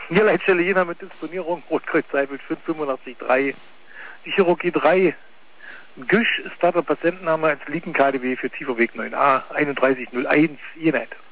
Leitstelle Jena mit Disponierung, Rotkreuz Seifeld 5883. Die Chirurgie 3, Güsch, Starter Patientenname als Liegen KDW für Tieferweg 9a, 3101, Jenheit.